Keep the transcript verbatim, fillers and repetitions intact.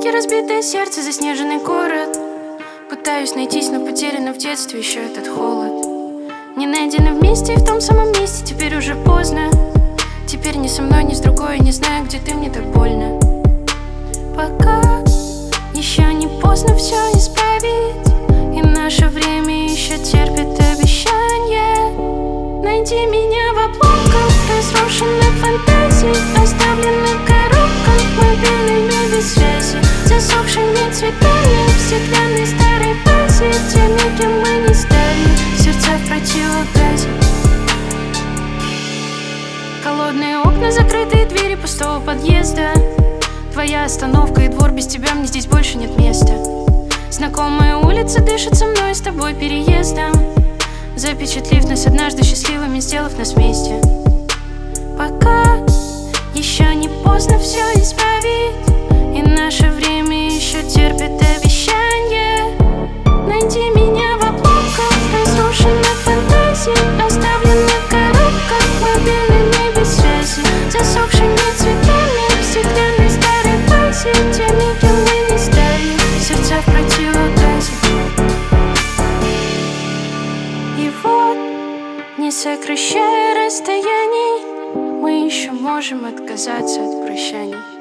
обломки, разбитое сердце, заснеженный город. Пытаюсь найтись, но потеряна в детстве еще этот холод. Не найдены вместе и в том самом месте, теперь уже поздно. Теперь ни со мной, ни с другой, не знаю, где ты, мне так больно. Пока еще не поздно все исправить, и наше время еще терпит обещания. Найди меня в обломках разрушенных фантазий, оставленных в коробках, мобильными без связи, засохшими цветами в стеклянной старой вазе, теми, кем мы не стали, сердца в противогазе. Холодные окна, закрытые двери пустого подъезда. Твоя остановка и двор, без тебя мне здесь больше нет места. Знакомые улицы дышат со мной, с тобой переездом, запечатлив нас однажды счастливыми, сделав нас вместе. Пока еще не поздно все исправить, и наше время еще терпит обещания. Найди меня в обломках разрушенных фантазий, оставленных в коробках, мобильными без связи, засохшими цветами в стеклянной старой вазе, теми, кем мы не стали, сердца в противогазе. И вот, не сокращая расстояний, мы еще можем отказаться от прощаний.